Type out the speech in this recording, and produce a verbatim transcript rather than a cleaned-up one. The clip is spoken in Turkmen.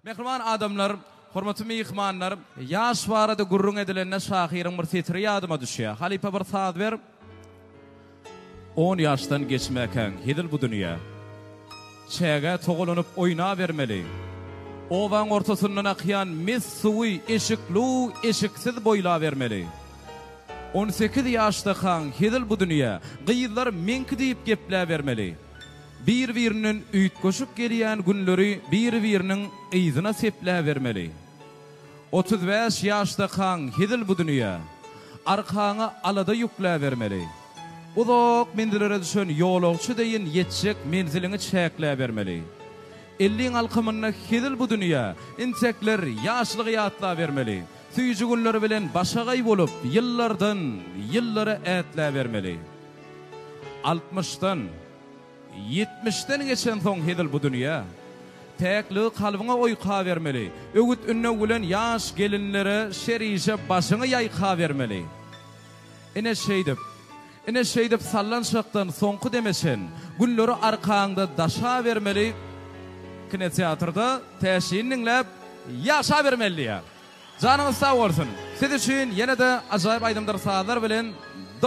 Mehriman adamlar, hormatly mehmanlar, ýaş barada gurrun edilenne şahyryň bir titri ýadyma düşýär. Halipa bir saat ber. on ýaşdan geçmäken hedil bu dünýä. Çäge togulanyp oýna bermeli. Owaň ortasyndan akýan mis suwy eşikli, eşiksiz boýla bermeli. on sekiz ýaşda kan hedil bu dünýä. Gyýylar menki diýip geplä bermeli. Bir-birinin üýt goşup gelýän günleri bir-biriniň yzyna seplä bermeli. otuz beş ýaşda kan hedil bu dünýä. Arkaňa alada ýüklä bermeli. Uzak menzilere düşen ýolagçy deýin ýetjek menzilini çäklä bermeli. elliň alkymyna hedil bu dünýä. Insekler ýaşlygy ýatla bermeli. Süýjü günleri bilen başagay bolup ýyllardan ýyllara ätlä bermeli. altmışdan yetmişden geçen soň hedil bu dünýä. Täkli kalbyňa oýka bermeli. Ögüt ünne gülen ýaş gelinlere şerişe başyňy ýaýka bermeli. Ene şeýdip, ene şeýdip sallanşakdan soňky demesen, günleri arkaňda daşa bermeli. Kinoteatrda täşin dinläp ýaşa bermeli ýa. Janyňyz sag bolsun. Siz üçin ýene-de ajaýyp aýdymdyr saatlar bilen